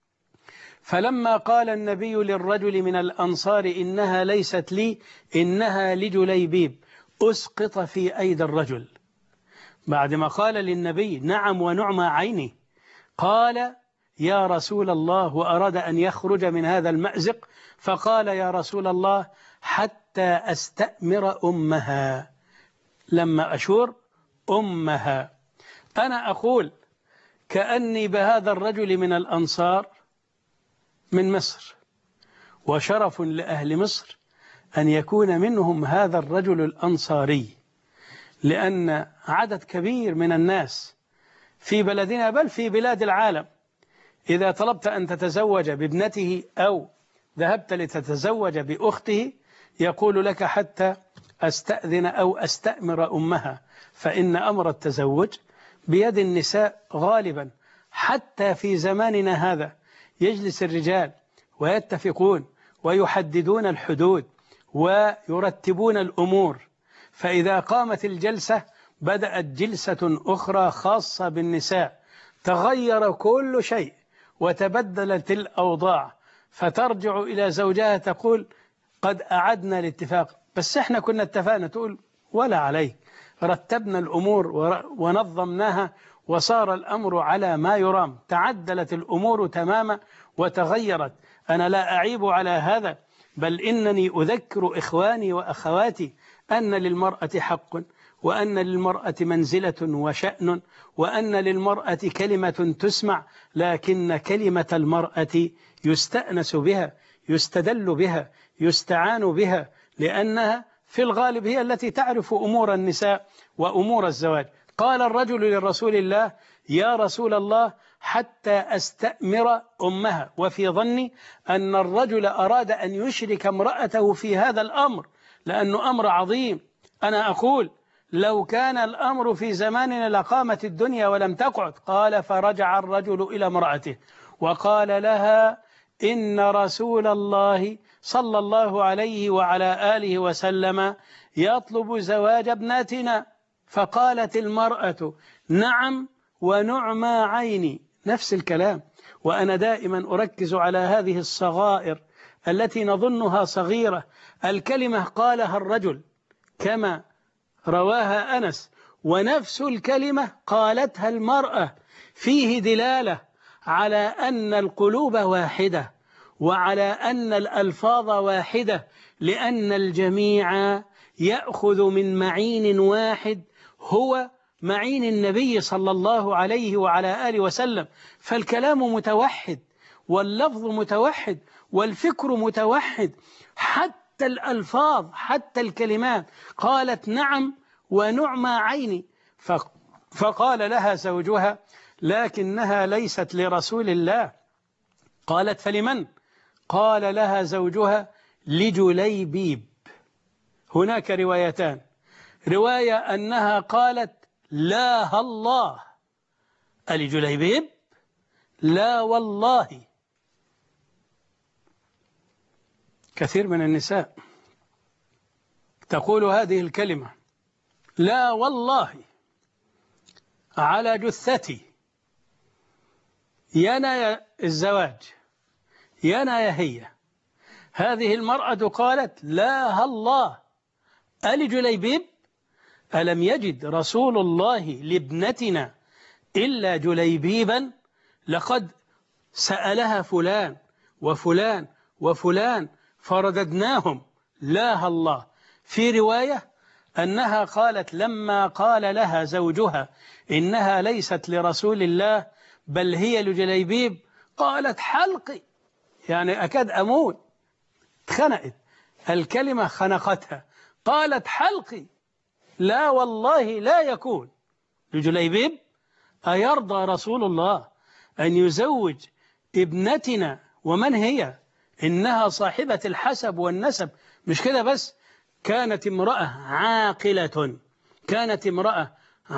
فلما قال النبي للرجل من الأنصار: إنها ليست لي، إنها لجليبيب، أسقط في أيدي الرجل. بعد ما قال للنبي: نعم ونعمى عيني، قال: يا رسول الله، وأراد أن يخرج من هذا المأزق، فقال: يا رسول الله حتى أستأمر أمها، لما أشور أمها. أنا أقول كأني بهذا الرجل من الأنصار من مصر، وشرف لأهل مصر أن يكون منهم هذا الرجل الأنصاري، لأن عدد كبير من الناس في بلدنا بل في بلاد العالم إذا طلبت أن تتزوج بابنته أو ذهبت لتتزوج بأخته يقول لك: حتى أستأذن أو أستأمر أمها، فإن أمر التزوج بيد النساء غالبا. حتى في زماننا هذا يجلس الرجال ويتفقون ويحددون الحدود ويرتبون الأمور، فإذا قامت الجلسة بدأت جلسة أخرى خاصة بالنساء، تغير كل شيء وتبدلت الأوضاع، فترجع إلى زوجها تقول: قد أعدنا الاتفاق، بس احنا كنا اتفقنا. تقول: ولا عليك، رتبنا الأمور ونظمناها وصار الأمر على ما يرام، تعدلت الأمور تماما وتغيرت. أنا لا أعيب على هذا، بل إنني أذكر إخواني وأخواتي أن للمرأة حق وأن للمرأة منزلة وشأن، وأن للمرأة كلمة تسمع، لكن كلمة المرأة يستأنس بها، يستدل بها، يستعان بها، لأنها في الغالب هي التي تعرف أمور النساء وأمور الزواج. قال الرجل لرسول الله: يا رسول الله، حتى أستأمر أمها. وفي ظني أن الرجل أراد أن يشرك امرأته في هذا الأمر، لأنه أمر عظيم. أنا أقول لو كان الأمر في زماننا لقامت الدنيا ولم تقعد. قال: فرجع الرجل إلى امرأته وقال لها: إن رسول الله صلى الله عليه وعلى آله وسلم يطلب زواج ابنتنا. فقالت المرأة: نعم ونعمى عيني. نفس الكلام. وأنا دائما أركز على هذه الصغائر التي نظنها صغيرة. الكلمة قالها الرجل كما رواها أنس، ونفس الكلمة قالتها المرأة. فيه دلالة على أن القلوب واحدة، وعلى أن الألفاظ واحدة، لأن الجميع يأخذ من معين واحد هو معين النبي صلى الله عليه وعلى آله وسلم. فالكلام متوحد، واللفظ متوحد، والفكر متوحد، حتى الألفاظ، حتى الكلمات. قالت: نعم ونعمى عيني. فقال لها زوجها: لكنها ليست لرسول الله. قالت: فلمن؟ قال لها زوجها: لجليبيب. هناك روايتان، رواية أنها قالت: لا الله. ألجليبيب؟ لا والله. كثير من النساء تقول هذه الكلمة: لا والله على جثتي، يانا الزواج، يانا يا هي. هذه المرأة قالت: لا الله. ألجليبيب؟ ألم يجد رسول الله لابنتنا إلا جليبيبا؟ لقد سألها فلان وفلان وفلان فرددناهم، لا الله. في رواية أنها قالت لما قال لها زوجها إنها ليست لرسول الله بل هي لجليبيب، قالت: حلقي، يعني أكاد أموت. خنقت، الكلمة خنقتها. قالت: حلقي، لا والله لا يكون لجليبيب. أيرضى رسول الله أن يزوج ابنتنا ومن هي؟ إنها صاحبة الحسب والنسب. مش كده بس، كانت امرأة عاقلة، كانت امرأة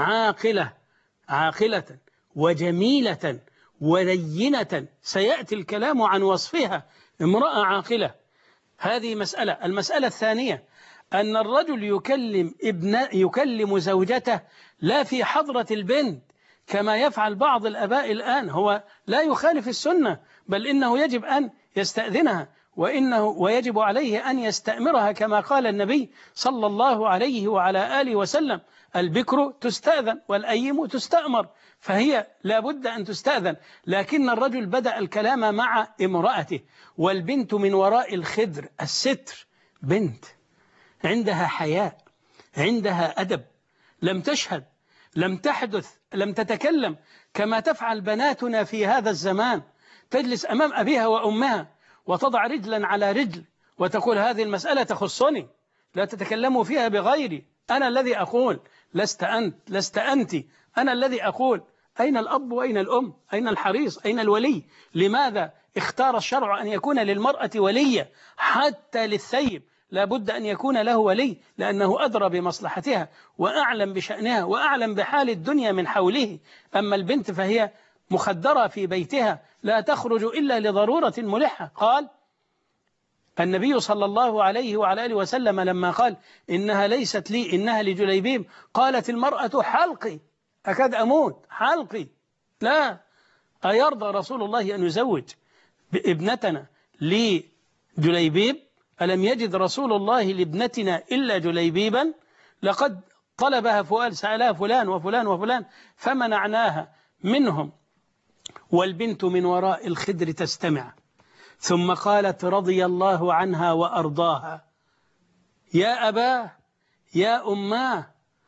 عاقلة وجميلة ولينة. سيأتي الكلام عن وصفها، امرأة عاقلة. هذه مسألة. المسألة الثانية أن الرجل يكلم زوجته لا في حضرة البنت كما يفعل بعض الآباء الآن. هو لا يخالف السنة، بل إنه يجب أن يستأذنها، ويجب عليه أن يستأمرها كما قال النبي صلى الله عليه وعلى آله وسلم: البكر تستأذن والأيم تستأمر. فهي لا بد أن تستأذن. لكن الرجل بدأ الكلام مع امرأته، والبنت من وراء الخدر الستر، بنت عندها حياء، عندها أدب، لم تشهد، لم تحدث، لم تتكلم كما تفعل بناتنا في هذا الزمان. تجلس أمام أبيها وأمها وتضع رجلا على رجل وتقول: هذه المسألة تخصني، لا تتكلموا فيها بغيري، أنا الذي أقول، لست أنت، لست أنت، أنا الذي أقول. أين الأب وأين الأم؟ أين الحريص؟ أين الولي؟ لماذا اختار الشرع أن يكون للمرأة ولية؟ حتى للثيب لا بد أن يكون له ولي، لأنه أدرى بمصلحتها وأعلم بشأنها وأعلم بحال الدنيا من حوله. أما البنت فهي مخدرة في بيتها، لا تخرج إلا لضرورة ملحة. قال النبي صلى الله عليه وعلى آله وسلم لما قال: إنها ليست لي، إنها لجليبيب، قالت المرأة: حلقي، أكاد أموت، حلقي. لا. أيرضى رسول الله أن يزوج ابنتنا لجليبيب؟ ألم يجد رسول الله لابنتنا إلا جليبيبا؟ لقد طلبها فؤال، سألها فلان وفلان وفلان فمنعناها منهم. والبنت من وراء الخدر تستمع. ثم قالت رضي الله عنها وأرضاها: يا أباه، يا أماه،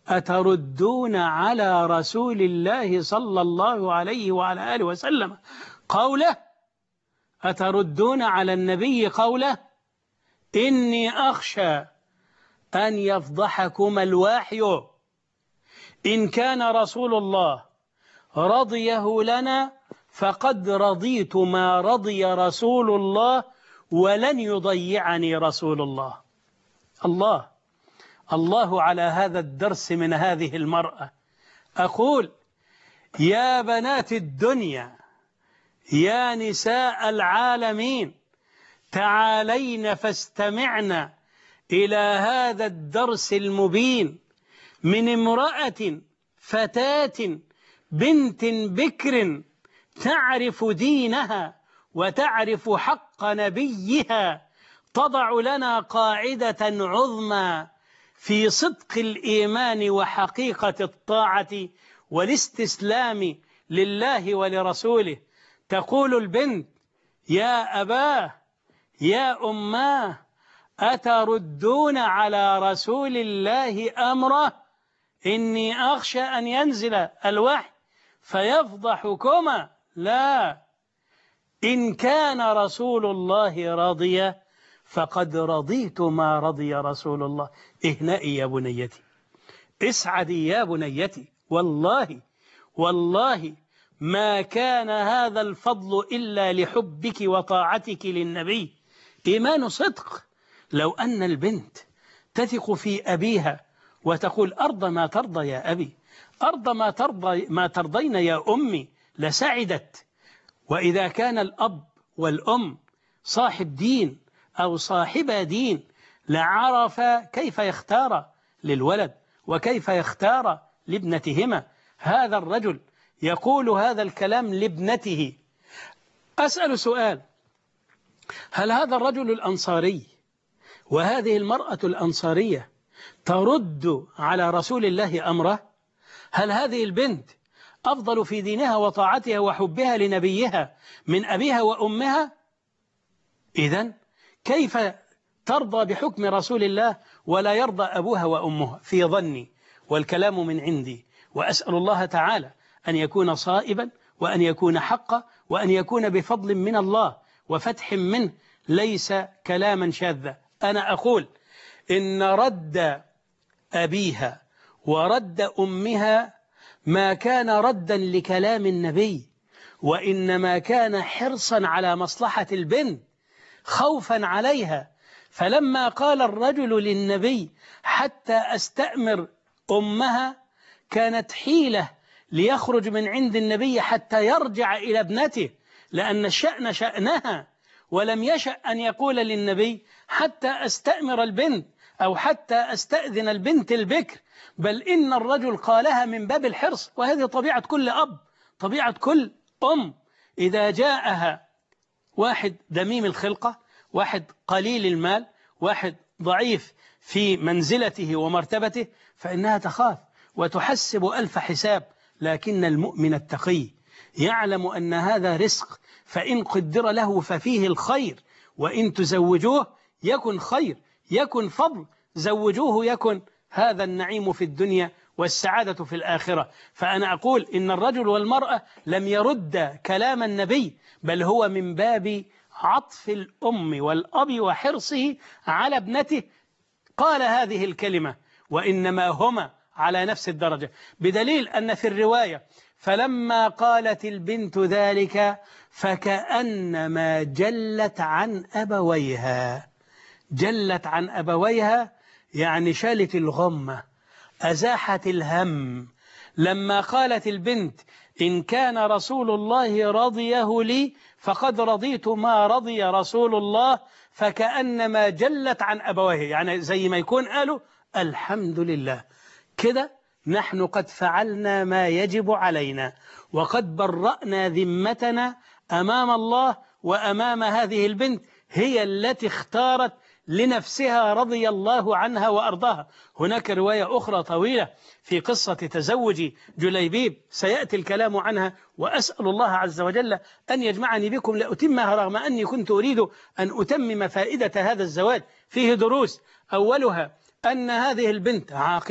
أتردون على رسول الله صلى الله عليه وعلى آله وسلم قوله؟ أتردون على النبي قوله؟ إني أخشى أن يفضحكم الوحي. إن كان رسول الله رضيه لنا فقد رضيت ما رضي رسول الله، ولن يضيعني رسول الله. الله على هذا الدرس من هذه المرأة. أقول يا بنات الدنيا، يا نساء العالمين، تعالين فاستمعن إلى هذا الدرس المبين من امرأة فتاة بنت بكر تعرف دينها وتعرف حق نبيها، تضع لنا قاعدة عظمى في صدق الإيمان وحقيقة الطاعة والاستسلام لله ولرسوله. تقول البنت يا أباه يا أماه أتردون على رسول الله أمره؟ إني أخشى أن ينزل الوحي فيفضحكما. لا، إن كان رسول الله راضيا فقد رضيت ما رضي رسول الله. اهنئي يا بنيتي، اسعدي يا بنيتي، والله ما كان هذا الفضل إلا لحبك وطاعتك للنبي. إيمان صدق. لو أن البنت تثق في أبيها وتقول أرض ما ترضى يا أبي، أرض ما ترضين يا أمي، لسعدت. وإذا كان الأب والأم صاحب دين أو صاحب دين لعرف كيف يختار للولد وكيف يختار لابنتهما. هذا الرجل يقول هذا الكلام لابنته. أسأل سؤال: هل هذا الرجل الأنصاري وهذه المرأة الأنصارية ترد على رسول الله أمره؟ هل هذه البنت أفضل في دينها وطاعتها وحبها لنبيها من أبيها وأمها؟ إذن كيف ترضى بحكم رسول الله ولا يرضى أبوها وأمها؟ في ظني، والكلام من عندي، وأسأل الله تعالى أن يكون صائبا وأن يكون حقا وأن يكون بفضل من الله وفتح منه، ليس كلاما شاذا. أنا أقول إن رد أبيها ورد أمها ما كان ردا لكلام النبي، وإنما كان حرصا على مصلحة البنت، خوفا عليها. فلما قال الرجل للنبي حتى أستأمر أمها، كانت حيلة ليخرج من عند النبي حتى يرجع إلى ابنته، لأن الشأن شأنها، ولم يشأ أن يقول للنبي حتى أستأمر البنت أو حتى أستأذن البنت البكر، بل إن الرجل قالها من باب الحرص. وهذه طبيعة كل أب، طبيعة كل أم. إذا جاءها واحد دميم الخلقة، واحد قليل المال، واحد ضعيف في منزلته ومرتبته، فإنها تخاف وتحسب ألف حساب. لكن المؤمن التقي يعلم أن هذا رزق، فإن قدر له ففيه الخير، وإن تزوجوه يكن خير، يكن فضل، زوجوه يكن هذا النعيم في الدنيا والسعادة في الآخرة. فأنا أقول إن الرجل والمرأة لم يرد كلام النبي، بل هو من باب عطف الأم والأب وحرصه على ابنته قال هذه الكلمة، وإنما هما على نفس الدرجة، بدليل أن في الرواية فلما قالت البنت ذلك فكأنما جلت عن أبويها. جلت عن أبويها يعني شالت الغمة، أزاحت الهم. لما قالت البنت إن كان رسول الله رضيه لي فقد رضيت ما رضي رسول الله، فكأنما جلت عن أبويه، يعني زي ما يكون قالوا الحمد لله، كده نحن قد فعلنا ما يجب علينا، وقد برأنا ذمتنا أمام الله وأمام هذه البنت، هي التي اختارت لنفسها رضي الله عنها وأرضاها. هناك رواية أخرى طويلة في قصة تزوج جليبيب سيأتي الكلام عنها، وأسأل الله عز وجل أن يجمعني بكم لأتمها، رغم أني كنت أريد أن أتمم فائدة هذا الزواج. فيه دروس، أولها أن هذه البنت عاقلة،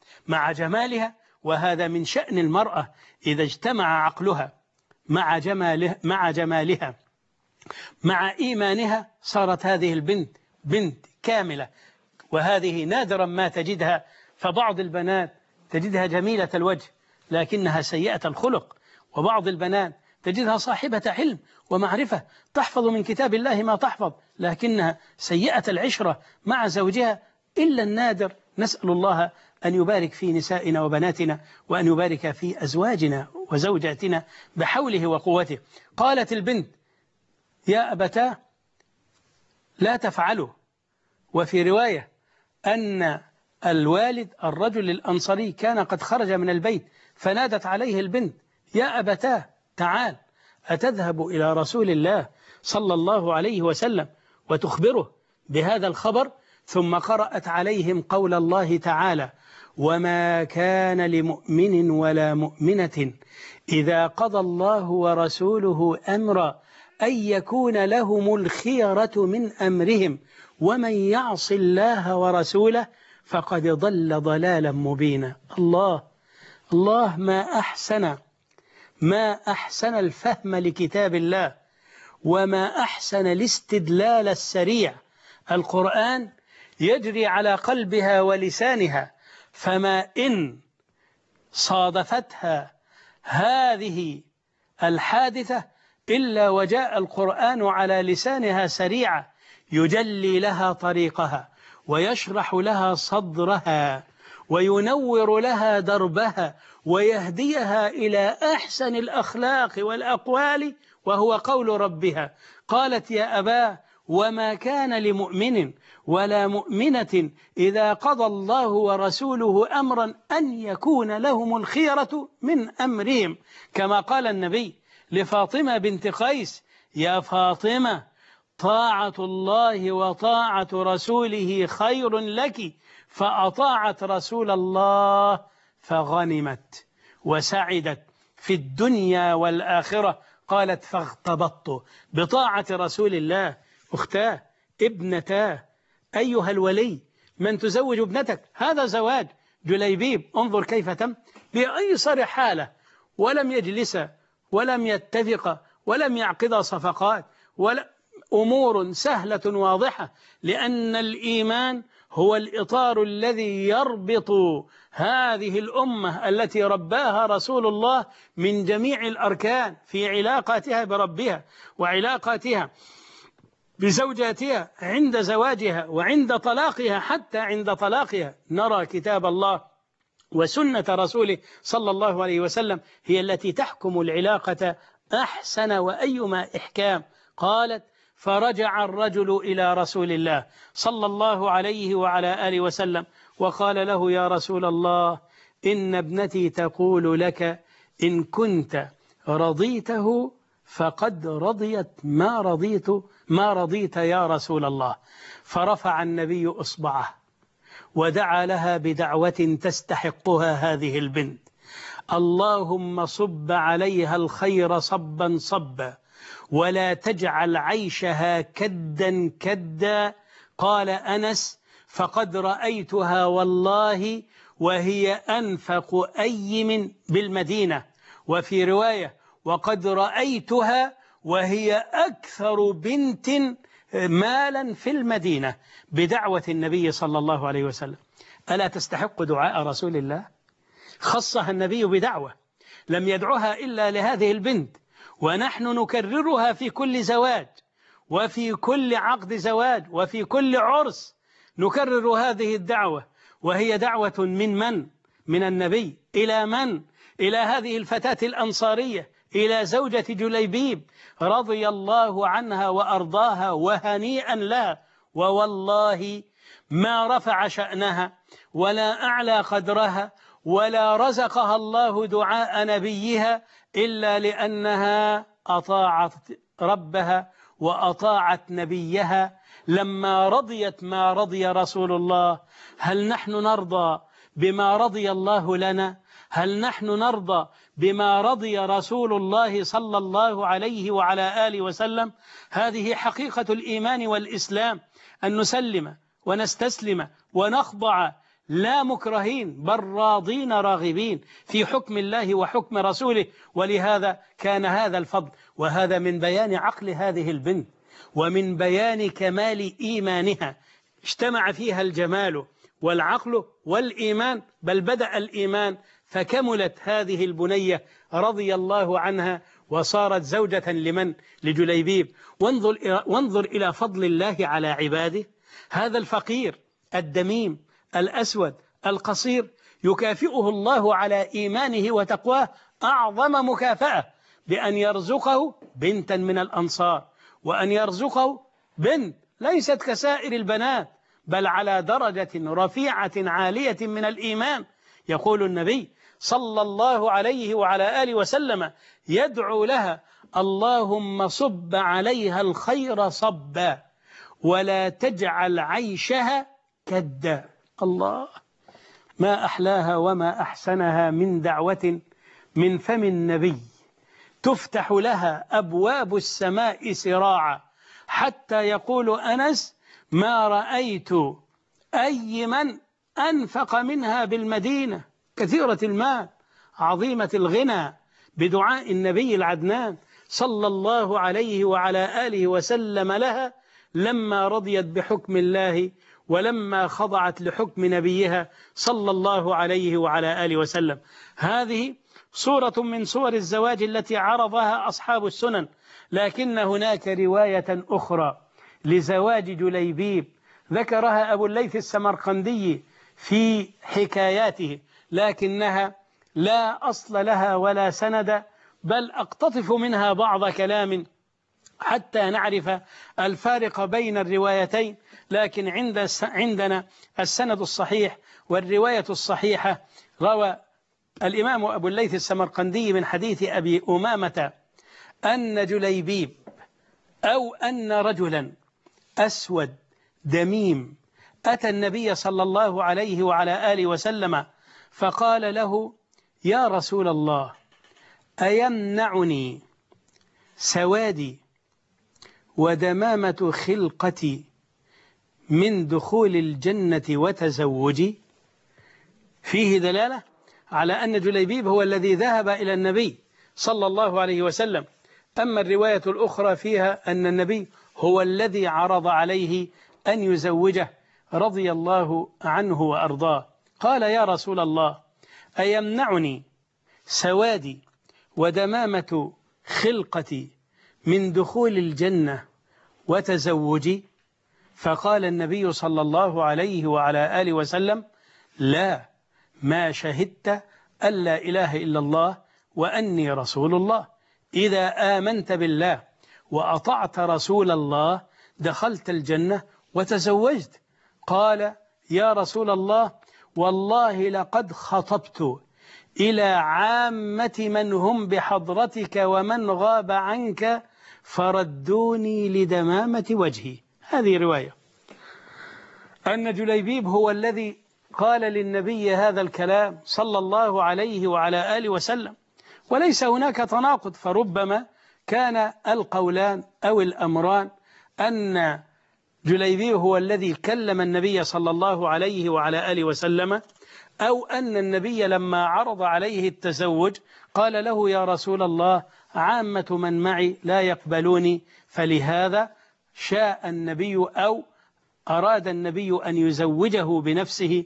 مع جمالها، وهذا من شأن المرأة إذا اجتمع عقلها مع جمالها مع إيمانها صارت هذه البنت بنت كاملة. وهذه نادرا ما تجدها، فبعض البنات تجدها جميلة الوجه لكنها سيئة الخلق، وبعض البنات تجدها صاحبة علم ومعرفة تحفظ من كتاب الله ما تحفظ لكنها سيئة العشرة مع زوجها إلا النادر. نسأل الله أن يبارك في نسائنا وبناتنا، وأن يبارك في أزواجنا وزوجاتنا بحوله وقوته. قالت البنت: يا أبتاه لا تفعلوا. وفي رواية أن الوالد الرجل الأنصاري كان قد خرج من البيت فنادت عليه البنت: يا أبتاه تعال، أتذهب إلى رسول الله صلى الله عليه وسلم وتخبره بهذا الخبر؟ ثم قرأت عليهم قول الله تعالى: وما كان لمؤمن ولا مؤمنة إذا قضى الله ورسوله أمرا أن يكون لهم الخيرة من أمرهم ومن يعص الله ورسوله فقد ضل ضلالا مبينا. الله الله، ما أحسن الفهم لكتاب الله، وما أحسن الاستدلال السريع. القرآن يجري على قلبها ولسانها، فما إن صادفتها هذه الحادثة إلا وجاء القرآن على لسانها سريعا يجلي لها طريقها ويشرح لها صدرها وينور لها دربها ويهديها إلى أحسن الأخلاق والأقوال، وهو قول ربها. قالت: يا أباه وما كان لمؤمن ولا مؤمنة إذا قضى الله ورسوله أمرا أن يكون لهم الخيرة من أمرهم، كما قال النبي لفاطمة بنت قيس: يا فاطمة طاعة الله وطاعة رسوله خير لك، فأطاعت رسول الله فغنمت وسعدت في الدنيا والآخرة. قالت: فاغتبطت بطاعة رسول الله. أختاه، ابنتاه، أيها الولي من تزوج ابنتك، هذا زواج جليبيب. انظر كيف تم بأيسر حالة، ولم يجلس ولم يتفق ولم يعقد صفقات، ولا أمور سهلة واضحة، لأن الإيمان هو الإطار الذي يربط هذه الأمة التي رباها رسول الله من جميع الأركان في علاقاتها بربها وعلاقاتها بزوجاتها عند زواجها وعند طلاقها. حتى عند طلاقها نرى كتاب الله وسنة رسوله صلى الله عليه وسلم هي التي تحكم العلاقة أحسن وأيما إحكام. قالت: فرجع الرجل إلى رسول الله صلى الله عليه وعلى آله وسلم وقال له: يا رسول الله، إن ابنتي تقول لك إن كنت رضيته فقد رضيت ما رضيت يا رسول الله. فرفع النبي إصبعه ودعا لها بدعوة تستحقها هذه البنت: اللهم صب عليها الخير صبا صبا، ولا تجعل عيشها كدا كدا. قال أنس: فقد رأيتها والله وهي أنفق أيم بالمدينة. وفي رواية: وقد رأيتها وهي أكثر بنت مالا في المدينة، بدعوة النبي صلى الله عليه وسلم. ألا تستحق دعاء رسول الله؟ خصها النبي بدعوة لم يدعها إلا لهذه البنت، ونحن نكررها في كل زواج وفي كل عقد زواج وفي كل عرس، نكرر هذه الدعوة، وهي دعوة من النبي إلى من؟ إلى هذه الفتاة الأنصارية، إلى زوجة جليبيب رضي الله عنها وأرضاها وهنيئا لها. ووالله ما رفع شأنها ولا أعلى قدرها ولا رزقها الله دعاء نبيها إلا لأنها أطاعت ربها وأطاعت نبيها لما رضيت ما رضي رسول الله. هل نحن نرضى بما رضي الله لنا؟ هل نحن نرضى بما رضي رسول الله صلى الله عليه وعلى آله وسلم؟ هذه حقيقة الإيمان والإسلام، أن نسلم ونستسلم ونخضع لا مكرهين بل راضين راغبين في حكم الله وحكم رسوله. ولهذا كان هذا الفضل، وهذا من بيان عقل هذه البنت ومن بيان كمال إيمانها، اجتمع فيها الجمال والعقل والإيمان، بل بدأ الإيمان فكملت هذه البنية رضي الله عنها وصارت زوجة لمن؟ لجليبيب. وانظر إلى فضل الله على عباده. هذا الفقير الدميم الأسود القصير يكافئه الله على إيمانه وتقواه أعظم مكافأة بأن يرزقه بنتا من الأنصار، وأن يرزقه بنت ليست كسائر البنات بل على درجة رفيعة عالية من الإيمان. يقول النبي صلى الله عليه وعلى آله وسلم يدعو لها: اللهم صب عليها الخير صبا ولا تجعل عيشها كدا. الله، ما أحلاها وما أحسنها من دعوة من فم النبي تفتح لها أبواب السماء سراعا، حتى يقول أنس: ما رأيت أي من أنفق منها بالمدينة، كثيرة المال عظيمة الغنى، بدعاء النبي العدنان صلى الله عليه وعلى آله وسلم لها لما رضيت بحكم الله ولما خضعت لحكم نبيها صلى الله عليه وعلى آله وسلم. هذه صورة من صور الزواج التي عرضها أصحاب السنن، لكن هناك رواية أخرى لزواج جليبيب ذكرها أبو الليث السمرقندي في حكاياته، لكنها لا أصل لها ولا سند، بل أقتطف منها بعض كلام حتى نعرف الفارق بين الروايتين. لكن عندنا السند الصحيح والرواية الصحيحة. روى الإمام أبو الليث السمرقندي من حديث أبي أمامة أن جليبيب أو أن رجلا أسود دميم أتى النبي صلى الله عليه وعلى آله وسلم فقال له: يا رسول الله، أيمنعني سوادي ودمامة خلقتي من دخول الجنة وتزوجي؟ فيه دلالة على أن جليبيب هو الذي ذهب إلى النبي صلى الله عليه وسلم. أما الرواية الأخرى فيها أن النبي هو الذي عرض عليه أن يزوجه رضي الله عنه وأرضاه. قال: يا رسول الله، أيمنعني سوادي ودمامة خلقتي من دخول الجنة وتزوجي؟ فقال النبي صلى الله عليه وعلى آله وسلم: لا، ما شهدت أن لا إله إلا الله وأني رسول الله. إذا آمنت بالله وأطعت رسول الله دخلت الجنة وتزوجت. قال: يا رسول الله، والله لقد خطبت إلى عامة من هم بحضرتك ومن غاب عنك فردوني لدمامة وجهي. هذه رواية أن جليبيب هو الذي قال للنبي هذا الكلام صلى الله عليه وعلى آله وسلم، وليس هناك تناقض، فربما كان القولان أو الأمران أن جليبيب هو الذي كلم النبي صلى الله عليه وعلى آله وسلم، أو أن النبي لما عرض عليه التزوج قال له: يا رسول الله، عامة من معي لا يقبلوني، فلهذا شاء النبي أو أراد النبي أن يزوجه بنفسه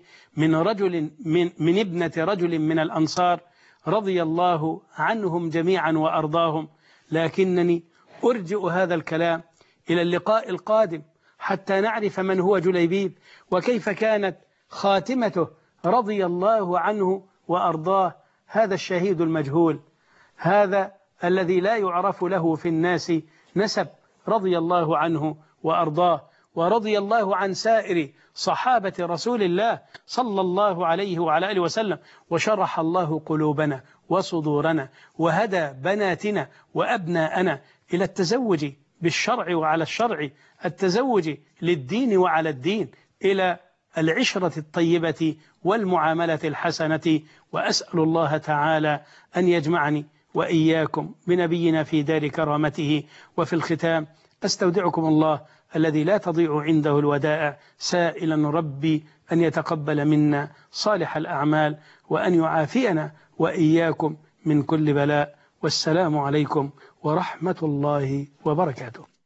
من ابنة رجل من الأنصار رضي الله عنهم جميعا وأرضاهم. لكنني أرجئ هذا الكلام إلى اللقاء القادم حتى نعرف من هو جليبيب وكيف كانت خاتمته رضي الله عنه وأرضاه. هذا الشهيد المجهول، هذا الذي لا يعرف له في الناس نسب، رضي الله عنه وأرضاه. ورضي الله عن سائر صحابة رسول الله صلى الله عليه وعلى آله وسلم. وشرح الله قلوبنا وصدورنا وهدى بناتنا وأبناءنا إلى التزوج بالشرع وعلى الشرع، التزوج للدين وعلى الدين، إلى العشرة الطيبة والمعاملة الحسنة. وأسأل الله تعالى أن يجمعني وإياكم بنبينا في دار كرامته. وفي الختام أستودعكم الله الذي لا تضيع عنده الودائع، سائلا ربي أن يتقبل منا صالح الأعمال، وأن يعافينا وإياكم من كل بلاء. والسلام عليكم ورحمة الله وبركاته.